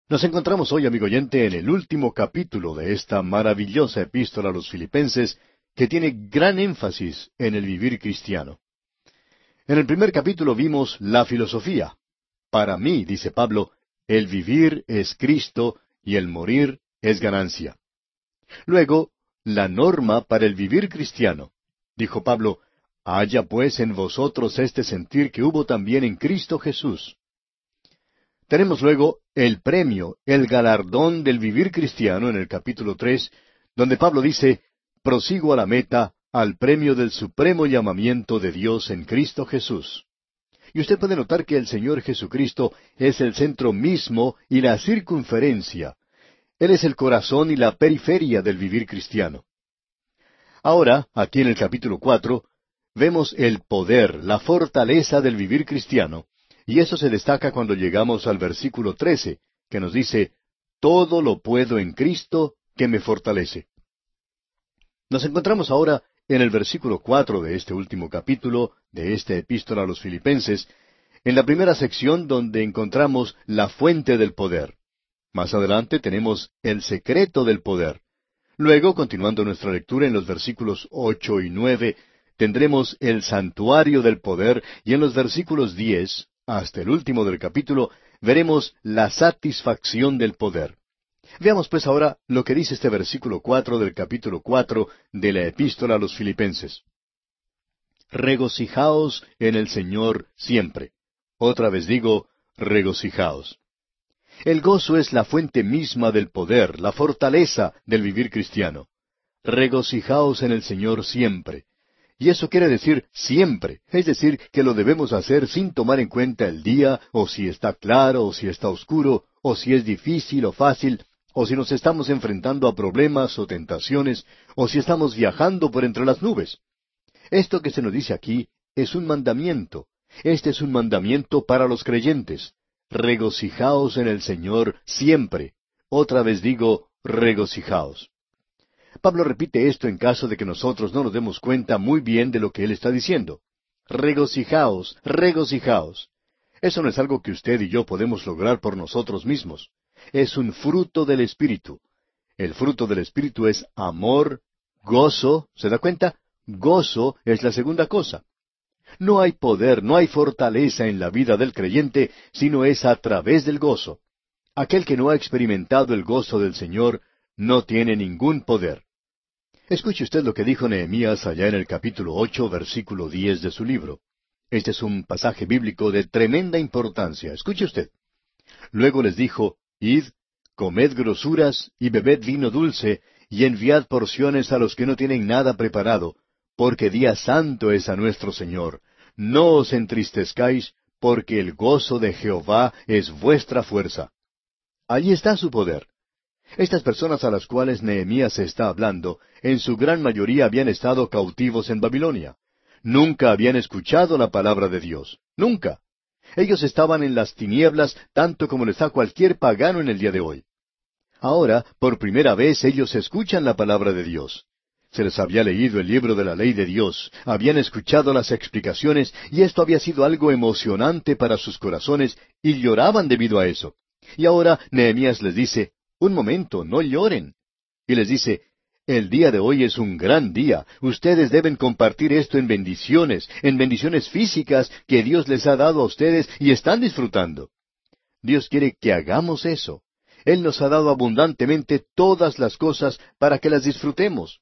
Nos encontramos hoy, amigo oyente, en el último capítulo de esta maravillosa epístola a los Filipenses, que tiene gran énfasis en el vivir cristiano. En el primer capítulo vimos la filosofía. Para mí, dice Pablo, el vivir es Cristo y el morir es ganancia. Luego, la norma para el vivir cristiano. Dijo Pablo, haya pues en vosotros este sentir que hubo también en Cristo Jesús. Tenemos luego el premio, el galardón del vivir cristiano en el capítulo 3, donde Pablo dice, prosigo a la meta, al premio del supremo llamamiento de Dios en Cristo Jesús. Y usted puede notar que el Señor Jesucristo es el centro mismo y la circunferencia. Él es el corazón y la periferia del vivir cristiano. Ahora, aquí en el capítulo 4, vemos el poder, la fortaleza del vivir cristiano. Y eso se destaca cuando llegamos al versículo 13, que nos dice, todo lo puedo en Cristo que me fortalece. Nos encontramos ahora en el versículo 4 de este último capítulo, de esta epístola a los Filipenses, en la primera sección donde encontramos la fuente del poder. Más adelante tenemos el secreto del poder. Luego, continuando nuestra lectura en los versículos 8 y 9, tendremos el santuario del poder, y en los versículos 10 hasta el último del capítulo, veremos la satisfacción del poder. Veamos pues ahora lo que dice este versículo 4 del capítulo 4 de la epístola a los Filipenses. Regocijaos en el Señor siempre. Otra vez digo, regocijaos. El gozo es la fuente misma del poder, la fortaleza del vivir cristiano. Regocijaos en el Señor siempre. Y eso quiere decir siempre, es decir, que lo debemos hacer sin tomar en cuenta el día, o si está claro, o si está oscuro, o si es difícil o fácil, o si nos estamos enfrentando a problemas o tentaciones, o si estamos viajando por entre las nubes. Esto que se nos dice aquí es un mandamiento. Este es un mandamiento para los creyentes. Regocijaos en el Señor siempre. Otra vez digo, regocijaos. Pablo repite esto en caso de que nosotros no nos demos cuenta muy bien de lo que él está diciendo. Regocijaos, regocijaos. Eso no es algo que usted y yo podemos lograr por nosotros mismos. Es un fruto del Espíritu. El fruto del Espíritu es amor, gozo. ¿Se da cuenta? Gozo es la segunda cosa. No hay poder, no hay fortaleza en la vida del creyente, sino es a través del gozo. Aquel que no ha experimentado el gozo del Señor no tiene ningún poder. Escuche usted lo que dijo Nehemías allá en el capítulo 8, versículo 10 de su libro. Este es un pasaje bíblico de tremenda importancia. Escuche usted. Luego les dijo, id, comed grosuras y bebed vino dulce, y enviad porciones a los que no tienen nada preparado, porque día santo es a nuestro Señor. No os entristezcáis, porque el gozo de Jehová es vuestra fuerza. Allí está su poder. Estas personas a las cuales Nehemías está hablando, en su gran mayoría habían estado cautivos en Babilonia. Nunca habían escuchado la palabra de Dios. Nunca. Ellos estaban en las tinieblas tanto como lo está cualquier pagano en el día de hoy. Ahora, por primera vez, ellos escuchan la palabra de Dios. Se les había leído el libro de la ley de Dios, habían escuchado las explicaciones, y esto había sido algo emocionante para sus corazones, y lloraban debido a eso. Y ahora Nehemías les dice, un momento, no lloren. Y les dice, el día de hoy es un gran día. Ustedes deben compartir esto en bendiciones físicas que Dios les ha dado a ustedes y están disfrutando. Dios quiere que hagamos eso. Él nos ha dado abundantemente todas las cosas para que las disfrutemos.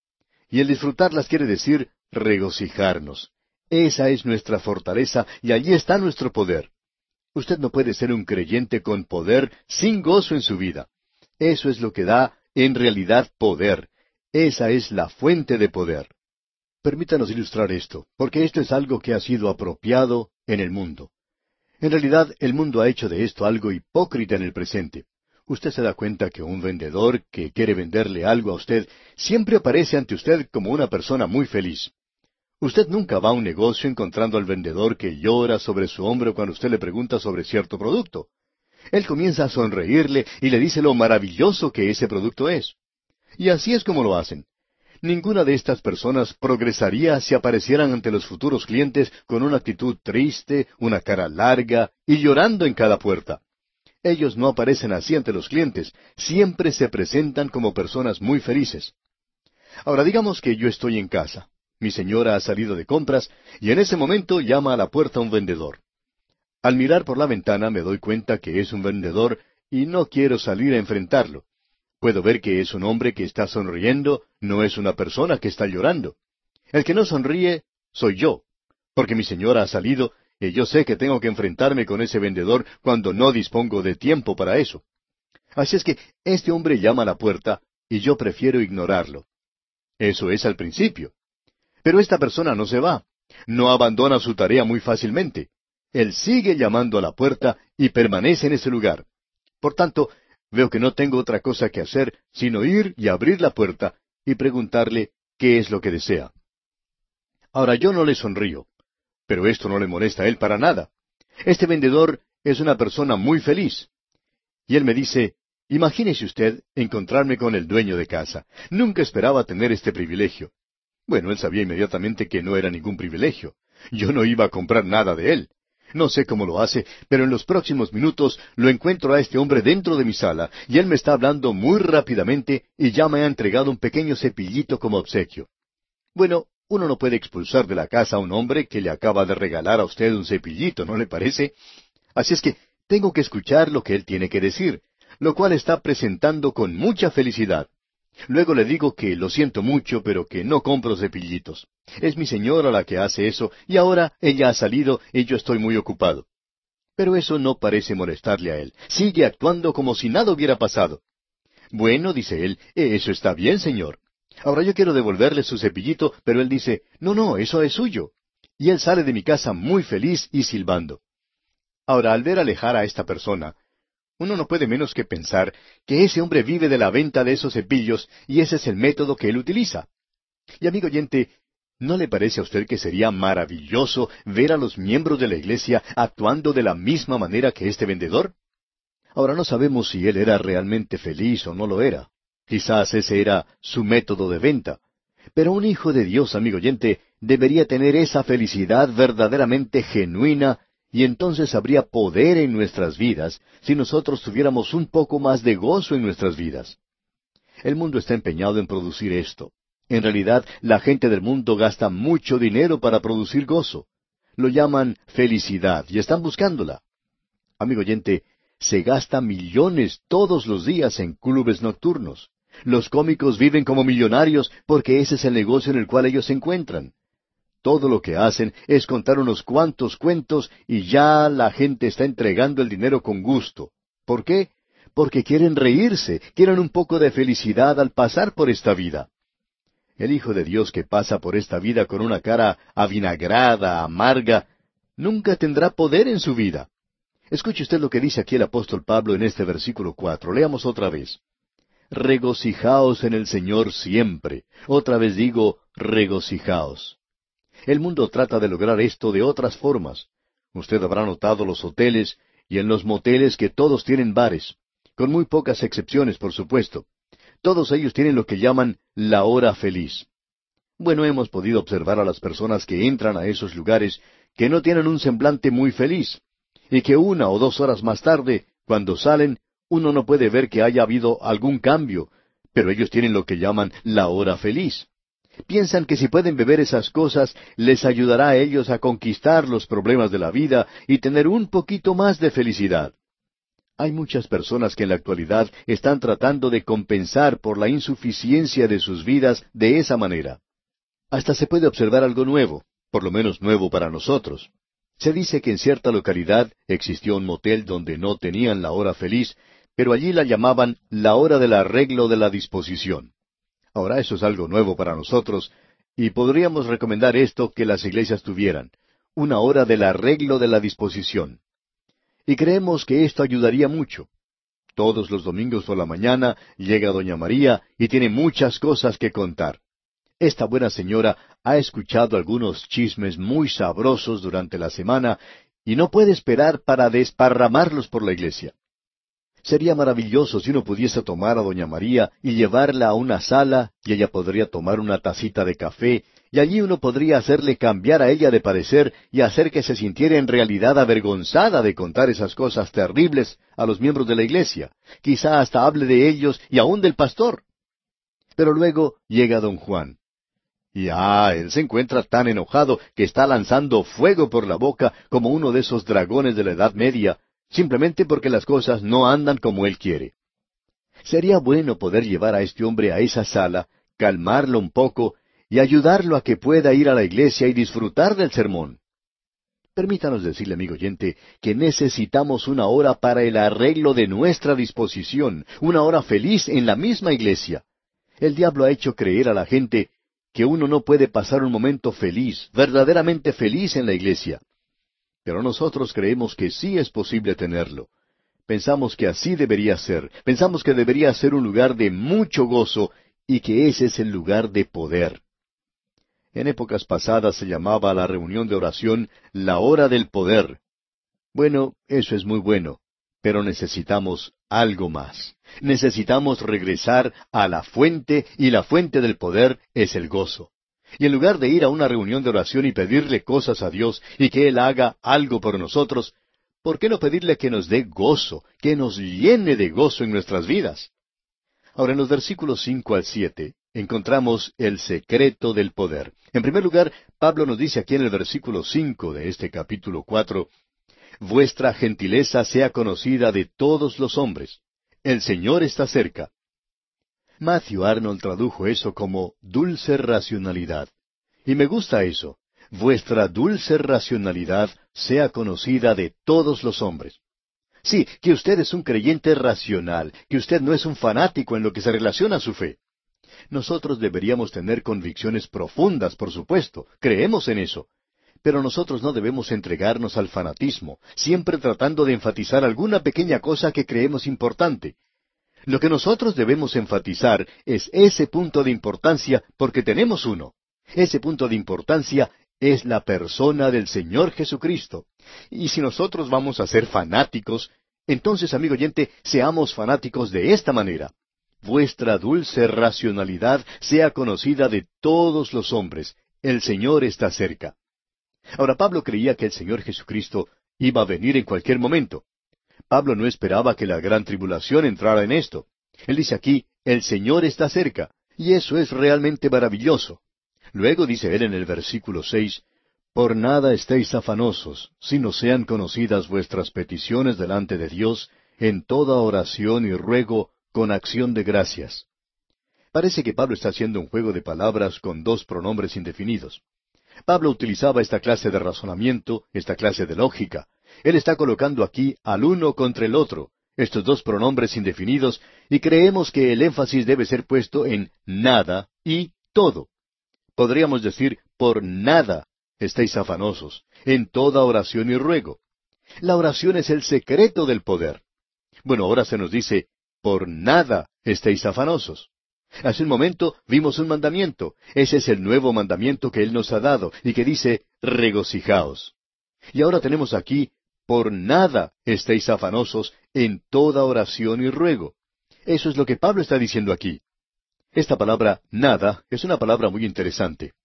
Y el disfrutarlas quiere decir regocijarnos. Esa es nuestra fortaleza y allí está nuestro poder. Usted no puede ser un creyente con poder sin gozo en su vida. Eso es lo que da, en realidad, poder. Esa es la fuente de poder. Permítanos ilustrar esto, porque esto es algo que ha sido apropiado en el mundo. En realidad, el mundo ha hecho de esto algo hipócrita en el presente. Usted se da cuenta que un vendedor que quiere venderle algo a usted siempre aparece ante usted como una persona muy feliz. Usted nunca va a un negocio encontrando al vendedor que llora sobre su hombro cuando usted le pregunta sobre cierto producto. Él comienza a sonreírle y le dice lo maravilloso que ese producto es. Y así es como lo hacen. Ninguna de estas personas progresaría si aparecieran ante los futuros clientes con una actitud triste, una cara larga y llorando en cada puerta. Ellos no aparecen así ante los clientes, siempre se presentan como personas muy felices. Ahora digamos que yo estoy en casa. Mi señora ha salido de compras y en ese momento llama a la puerta un vendedor. Al mirar por la ventana me doy cuenta que es un vendedor y no quiero salir a enfrentarlo. Puedo ver que es un hombre que está sonriendo, no es una persona que está llorando. El que no sonríe soy yo, porque mi señora ha salido y yo sé que tengo que enfrentarme con ese vendedor cuando no dispongo de tiempo para eso. Así es que este hombre llama a la puerta y yo prefiero ignorarlo. Eso es al principio. Pero esta persona no se va, no abandona su tarea muy fácilmente. Él sigue llamando a la puerta y permanece en ese lugar. Por tanto, veo que no tengo otra cosa que hacer sino ir y abrir la puerta y preguntarle qué es lo que desea. Ahora yo no le sonrío, pero esto no le molesta a él para nada. Este vendedor es una persona muy feliz. Y él me dice, imagínese usted encontrarme con el dueño de casa. Nunca esperaba tener este privilegio. Bueno, él sabía inmediatamente que no era ningún privilegio. Yo no iba a comprar nada de él. No sé cómo lo hace, pero en los próximos minutos lo encuentro a este hombre dentro de mi sala, y él me está hablando muy rápidamente y ya me ha entregado un pequeño cepillito como obsequio. Bueno, uno no puede expulsar de la casa a un hombre que le acaba de regalar a usted un cepillito, ¿no le parece? Así es que tengo que escuchar lo que él tiene que decir, lo cual está presentando con mucha felicidad. Luego le digo que lo siento mucho, pero que no compro cepillitos. Es mi señora la que hace eso, y ahora ella ha salido y yo estoy muy ocupado. Pero eso no parece molestarle a él. Sigue actuando como si nada hubiera pasado. Bueno, dice él, eso está bien, señor. Ahora yo quiero devolverle su cepillito, pero él dice, no, no, eso es suyo. Y él sale de mi casa muy feliz y silbando. Ahora, al ver alejar a esta persona, uno no puede menos que pensar que ese hombre vive de la venta de esos cepillos y ese es el método que él utiliza. Y amigo oyente, ¿no le parece a usted que sería maravilloso ver a los miembros de la iglesia actuando de la misma manera que este vendedor? Ahora no sabemos si él era realmente feliz o no lo era. Quizás ese era su método de venta. Pero un hijo de Dios, amigo oyente, debería tener esa felicidad verdaderamente genuina, y entonces habría poder en nuestras vidas si nosotros tuviéramos un poco más de gozo en nuestras vidas. El mundo está empeñado en producir esto. En realidad, la gente del mundo gasta mucho dinero para producir gozo. Lo llaman felicidad y están buscándola. Amigo oyente, se gasta millones todos los días en clubes nocturnos. Los cómicos viven como millonarios porque ese es el negocio en el cual ellos se encuentran. Todo lo que hacen es contar unos cuantos cuentos y ya la gente está entregando el dinero con gusto. ¿Por qué? Porque quieren reírse, quieren un poco de felicidad al pasar por esta vida. El Hijo de Dios que pasa por esta vida con una cara avinagrada, amarga, nunca tendrá poder en su vida. Escuche usted lo que dice aquí el apóstol Pablo en este versículo 4. Leamos otra vez. Regocijaos en el Señor siempre. Otra vez digo, regocijaos. El mundo trata de lograr esto de otras formas. Usted habrá notado los hoteles y en los moteles que todos tienen bares, con muy pocas excepciones, por supuesto. Todos ellos tienen lo que llaman la hora feliz. Bueno, hemos podido observar a las personas que entran a esos lugares que no tienen un semblante muy feliz, y que 1 o 2 horas más tarde, cuando salen, uno no puede ver que haya habido algún cambio, pero ellos tienen lo que llaman la hora feliz. Piensan que si pueden beber esas cosas, les ayudará a ellos a conquistar los problemas de la vida y tener un poquito más de felicidad. Hay muchas personas que en la actualidad están tratando de compensar por la insuficiencia de sus vidas de esa manera. Hasta se puede observar algo nuevo, por lo menos nuevo para nosotros. Se dice que en cierta localidad existió un motel donde no tenían la hora feliz, pero allí la llamaban la hora del arreglo de la disposición. Ahora eso es algo nuevo para nosotros, y podríamos recomendar esto que las iglesias tuvieran, una hora del arreglo de la disposición. Y creemos que esto ayudaría mucho. Todos los domingos por la mañana llega doña María y tiene muchas cosas que contar. Esta buena señora ha escuchado algunos chismes muy sabrosos durante la semana y no puede esperar para desparramarlos por la iglesia. Sería maravilloso si uno pudiese tomar a doña María y llevarla a una sala y ella podría tomar una tacita de café Y allí uno podría hacerle cambiar a ella de parecer y hacer que se sintiera en realidad avergonzada de contar esas cosas terribles a los miembros de la iglesia. Quizá hasta hable de ellos y aun del pastor. Pero luego llega don Juan. Y él se encuentra tan enojado que está lanzando fuego por la boca como uno de esos dragones de la Edad Media, simplemente porque las cosas no andan como él quiere. Sería bueno poder llevar a este hombre a esa sala, calmarlo un poco y ayudarlo a que pueda ir a la iglesia y disfrutar del sermón. Permítanos decirle, amigo oyente, que necesitamos una hora para el arreglo de nuestra disposición, una hora feliz en la misma iglesia. El diablo ha hecho creer a la gente que uno no puede pasar un momento feliz, verdaderamente feliz en la iglesia. Pero nosotros creemos que sí es posible tenerlo. Pensamos que así debería ser. Pensamos que debería ser un lugar de mucho gozo y que ese es el lugar de poder. En épocas pasadas se llamaba a la reunión de oración la hora del poder. Bueno, eso es muy bueno, pero necesitamos algo más. Necesitamos regresar a la fuente, y la fuente del poder es el gozo. Y en lugar de ir a una reunión de oración y pedirle cosas a Dios y que Él haga algo por nosotros, ¿por qué no pedirle que nos dé gozo, que nos llene de gozo en nuestras vidas? Ahora, en los versículos 5 al 7, encontramos el secreto del poder. En primer lugar, Pablo nos dice aquí en el versículo 5 de este capítulo 4, vuestra gentileza sea conocida de todos los hombres. El Señor está cerca. Matthew Arnold tradujo eso como dulce racionalidad. Y me gusta eso. Vuestra dulce racionalidad sea conocida de todos los hombres. Sí, que usted es un creyente racional, que usted no es un fanático en lo que se relaciona a su fe. Nosotros deberíamos tener convicciones profundas, por supuesto, creemos en eso. Pero nosotros no debemos entregarnos al fanatismo, siempre tratando de enfatizar alguna pequeña cosa que creemos importante. Lo que nosotros debemos enfatizar es ese punto de importancia porque tenemos uno. Ese punto de importancia es la persona del Señor Jesucristo. Y si nosotros vamos a ser fanáticos, entonces, amigo oyente, seamos fanáticos de esta manera. Vuestra dulce racionalidad sea conocida de todos los hombres. El Señor está cerca. Ahora, Pablo creía que el Señor Jesucristo iba a venir en cualquier momento. Pablo no esperaba que la gran tribulación entrara en esto. Él dice aquí, el Señor está cerca, y eso es realmente maravilloso. Luego dice él en el versículo 6, por nada estéis afanosos, sino sean conocidas vuestras peticiones delante de Dios, en toda oración y ruego, con acción de gracias. Parece que Pablo está haciendo un juego de palabras con dos pronombres indefinidos. Pablo utilizaba esta clase de razonamiento, esta clase de lógica. Él está colocando aquí al uno contra el otro, estos dos pronombres indefinidos, y creemos que el énfasis debe ser puesto en nada y todo. Podríamos decir, por nada estéis afanosos, en toda oración y ruego. La oración es el secreto del poder. Bueno, ahora se nos dice, por nada estéis afanosos. Hace un momento vimos un mandamiento. Ese es el nuevo mandamiento que Él nos ha dado y que dice, regocijaos. Y ahora tenemos aquí, por nada estéis afanosos en toda oración y ruego. Eso es lo que Pablo está diciendo aquí. Esta palabra nada es una palabra muy interesante.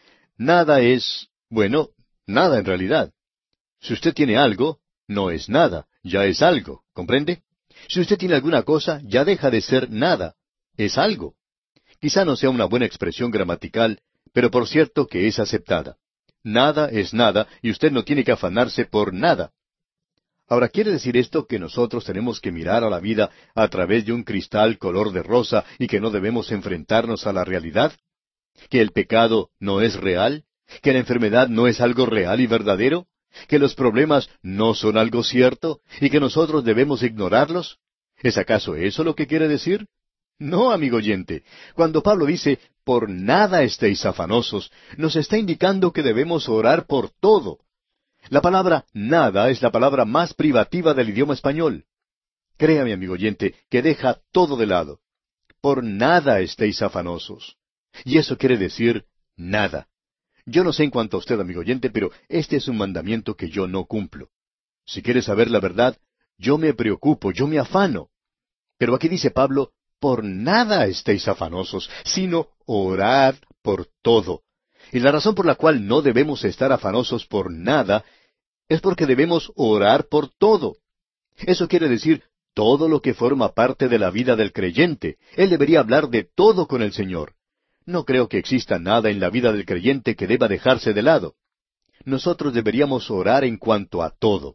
Nada es, bueno, nada en realidad. Si usted tiene algo, no es nada, ya es algo, ¿comprende? Si usted tiene alguna cosa, ya deja de ser nada, es algo. Quizá no sea una buena expresión gramatical, pero por cierto que es aceptada. Nada es nada y usted no tiene que afanarse por nada. Ahora, ¿quiere decir esto que nosotros tenemos que mirar a la vida a través de un cristal color de rosa y que no debemos enfrentarnos a la realidad? ¿Que el pecado no es real? ¿Que la enfermedad no es algo real y verdadero? ¿Que los problemas no son algo cierto y que nosotros debemos ignorarlos? ¿Es acaso eso lo que quiere decir? No, amigo oyente. Cuando Pablo dice, por nada estéis afanosos, nos está indicando que debemos orar por todo. La palabra nada es la palabra más privativa del idioma español. Créame, amigo oyente, que deja todo de lado. Por nada estéis afanosos. Y eso quiere decir nada. Yo no sé en cuanto a usted, amigo oyente, pero este es un mandamiento que yo no cumplo. Si quiere saber la verdad, yo me preocupo, yo me afano. Pero aquí dice Pablo, por nada estéis afanosos, sino orad por todo. Y la razón por la cual no debemos estar afanosos por nada es porque debemos orar por todo. Eso quiere decir todo lo que forma parte de la vida del creyente. Él debería hablar de todo con el Señor. No creo que exista nada en la vida del creyente que deba dejarse de lado. Nosotros deberíamos orar en cuanto a todo.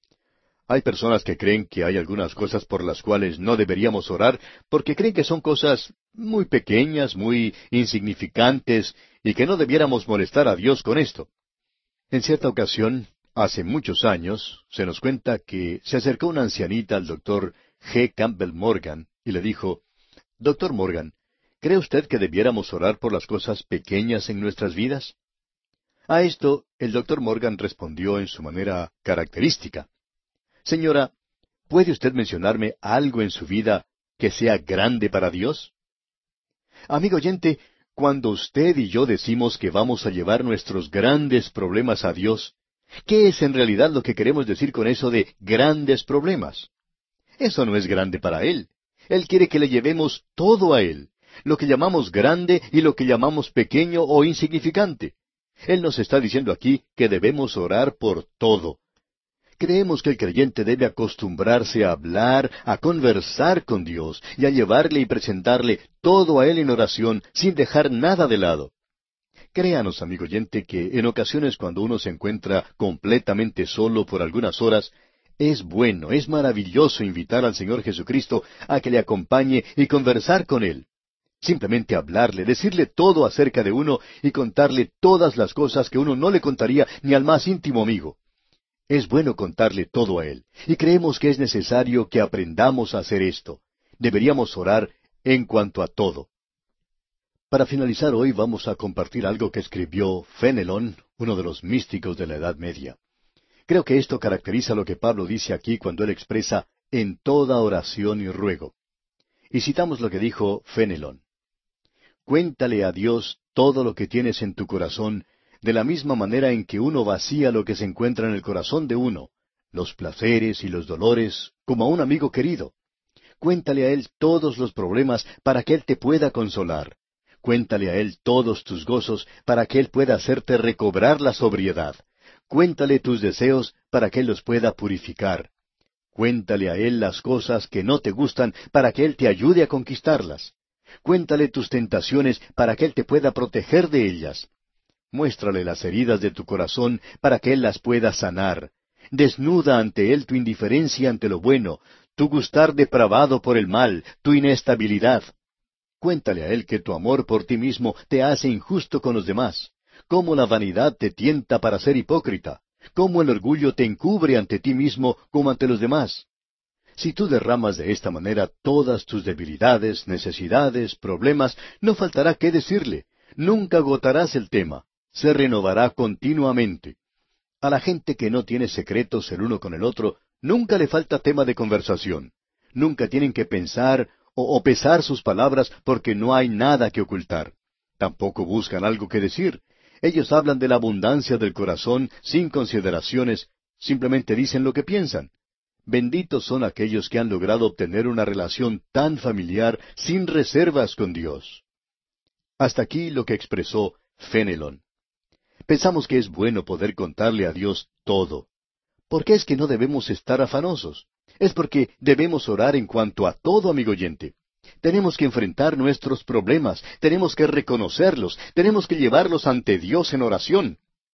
Hay personas que creen que hay algunas cosas por las cuales no deberíamos orar porque creen que son cosas muy pequeñas, muy insignificantes y que no debiéramos molestar a Dios con esto. En cierta ocasión, hace muchos años, se nos cuenta que se acercó una ancianita al doctor G. Campbell Morgan y le dijo, «Doctor Morgan, ¿cree usted que debiéramos orar por las cosas pequeñas en nuestras vidas?» A esto, el doctor Morgan respondió en su manera característica, «Señora, ¿puede usted mencionarme algo en su vida que sea grande para Dios?» Amigo oyente, cuando usted y yo decimos que vamos a llevar nuestros grandes problemas a Dios, ¿qué es en realidad lo que queremos decir con eso de grandes problemas? Eso no es grande para Él. Él quiere que le llevemos todo a Él, lo que llamamos grande y lo que llamamos pequeño o insignificante. Él nos está diciendo aquí que debemos orar por todo. Creemos que el creyente debe acostumbrarse a hablar, a conversar con Dios y a llevarle y presentarle todo a Él en oración sin dejar nada de lado. Créanos, amigo oyente, que en ocasiones cuando uno se encuentra completamente solo por algunas horas, es bueno, es maravilloso invitar al Señor Jesucristo a que le acompañe y conversar con Él. Simplemente hablarle, decirle todo acerca de uno y contarle todas las cosas que uno no le contaría ni al más íntimo amigo. Es bueno contarle todo a Él, y creemos que es necesario que aprendamos a hacer esto. Deberíamos orar en cuanto a todo. Para finalizar hoy vamos a compartir algo que escribió Fenelon, uno de los místicos de la Edad Media. Creo que esto caracteriza lo que Pablo dice aquí cuando él expresa en toda oración y ruego. Y citamos lo que dijo Fenelon. Cuéntale a Dios todo lo que tienes en tu corazón, de la misma manera en que uno vacía lo que se encuentra en el corazón de uno, los placeres y los dolores, como a un amigo querido. Cuéntale a Él todos los problemas para que Él te pueda consolar. Cuéntale a Él todos tus gozos para que Él pueda hacerte recobrar la sobriedad. Cuéntale tus deseos para que Él los pueda purificar. Cuéntale a Él las cosas que no te gustan para que Él te ayude a conquistarlas. Cuéntale tus tentaciones para que Él te pueda proteger de ellas. Muéstrale las heridas de tu corazón para que Él las pueda sanar. Desnuda ante Él tu indiferencia ante lo bueno, tu gustar depravado por el mal, tu inestabilidad. Cuéntale a Él que tu amor por ti mismo te hace injusto con los demás, cómo la vanidad te tienta para ser hipócrita, cómo el orgullo te encubre ante ti mismo como ante los demás. Si tú derramas de esta manera todas tus debilidades, necesidades, problemas, no faltará qué decirle. Nunca agotarás el tema. Se renovará continuamente. A la gente que no tiene secretos el uno con el otro, nunca le falta tema de conversación. Nunca tienen que pensar o pesar sus palabras porque no hay nada que ocultar. Tampoco buscan algo que decir. Ellos hablan de la abundancia del corazón sin consideraciones, simplemente dicen lo que piensan. Benditos son aquellos que han logrado obtener una relación tan familiar sin reservas con Dios. Hasta aquí lo que expresó Fenelon. Pensamos que es bueno poder contarle a Dios todo. ¿Por qué es que no debemos estar afanosos? Es porque debemos orar en cuanto a todo, amigo oyente. Tenemos que enfrentar nuestros problemas, tenemos que reconocerlos, tenemos que llevarlos ante Dios en oración.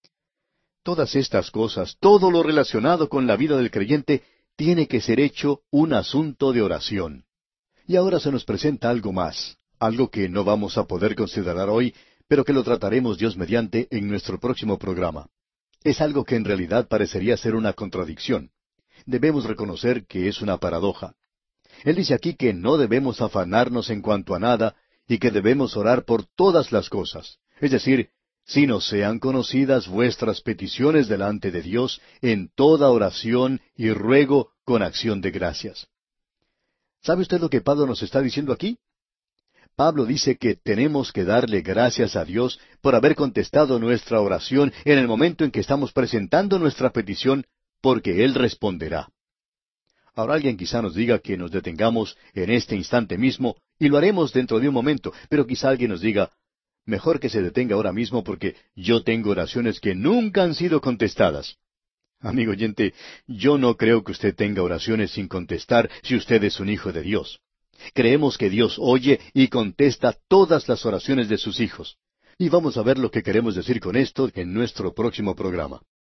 Todas estas cosas, todo lo relacionado con la vida del creyente, tiene que ser hecho un asunto de oración. Y ahora se nos presenta algo más, algo que no vamos a poder considerar hoy, pero que lo trataremos Dios mediante en nuestro próximo programa. Es algo que en realidad parecería ser una contradicción. Debemos reconocer que es una paradoja. Él dice aquí que no debemos afanarnos en cuanto a nada y que debemos orar por todas las cosas. Es decir, si nos sean conocidas vuestras peticiones delante de Dios en toda oración y ruego con acción de gracias. ¿Sabe usted lo que Pablo nos está diciendo aquí? Pablo dice que tenemos que darle gracias a Dios por haber contestado nuestra oración en el momento en que estamos presentando nuestra petición, porque Él responderá. Ahora alguien quizá nos diga que nos detengamos en este instante mismo, y lo haremos dentro de un momento, pero quizá alguien nos diga, Mejor que se detenga ahora mismo porque yo tengo oraciones que nunca han sido contestadas. Amigo oyente, yo no creo que usted tenga oraciones sin contestar si usted es un hijo de Dios. Creemos que Dios oye y contesta todas las oraciones de sus hijos. Y vamos a ver lo que queremos decir con esto en nuestro próximo programa.